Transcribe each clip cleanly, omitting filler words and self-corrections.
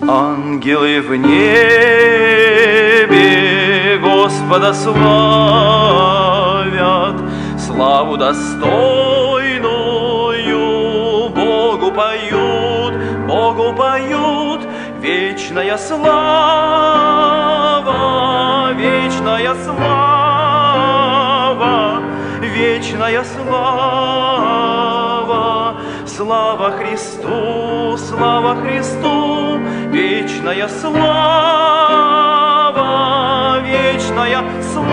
Ангелы в небе Господа славят, славу достойную Богу поют, вечная слава, вечная слава, вечная слава. Слава Христу, вечная слава, вечная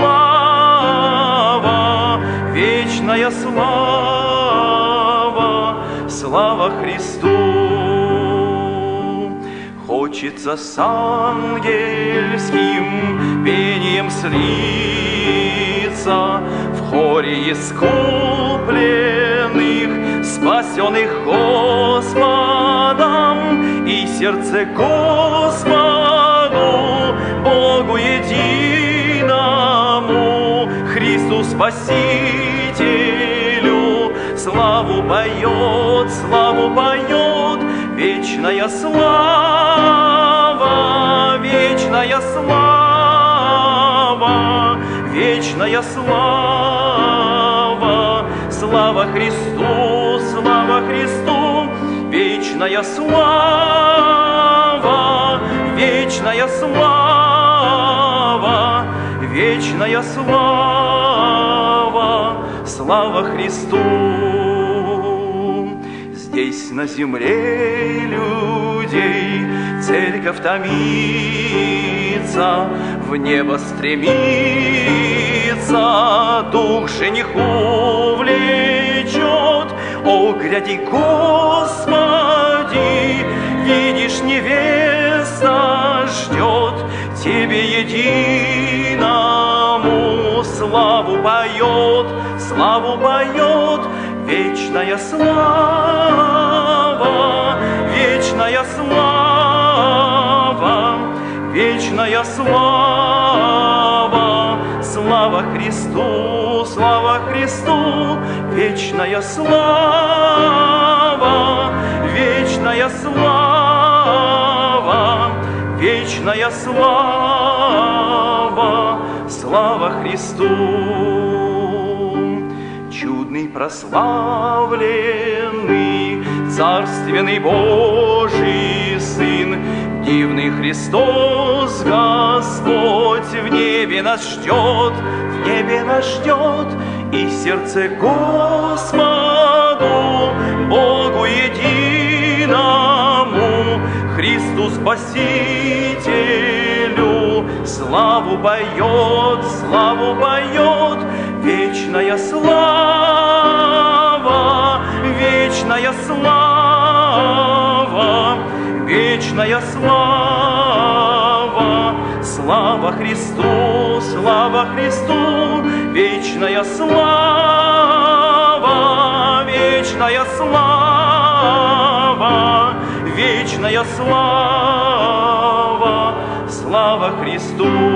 слава, вечная слава, слава Христу. Хочется с ангельским пением слиться в хоре искупленных, спасенных Господом, и сердце Господу, Богу единому, Христу Спасителю, славу поет, вечная слава, вечная слава, вечная слава, слава Христу, вечная слава, вечная слава, вечная слава, слава Христу. Здесь на земле людей церковь томится, в небо стремится, дух жениху влечет. О, гляди, Господи, видишь, невеста ждет, тебе единому славу поет, вечная слава, вечная слава, вечная слава, слава Христу, вечная слава, вечная слава, вечная слава, слава Христу. Чудный, прославленный, царственный Божий Сын, дивный Христос Господь, в небе нас ждет, и сердце Господу, Богу единому, Христу Спасителю, славу поет, вечная слава, вечная слава, вечная слава, слава Христу, вечная слава, вечная слава, вечная слава, слава Христу.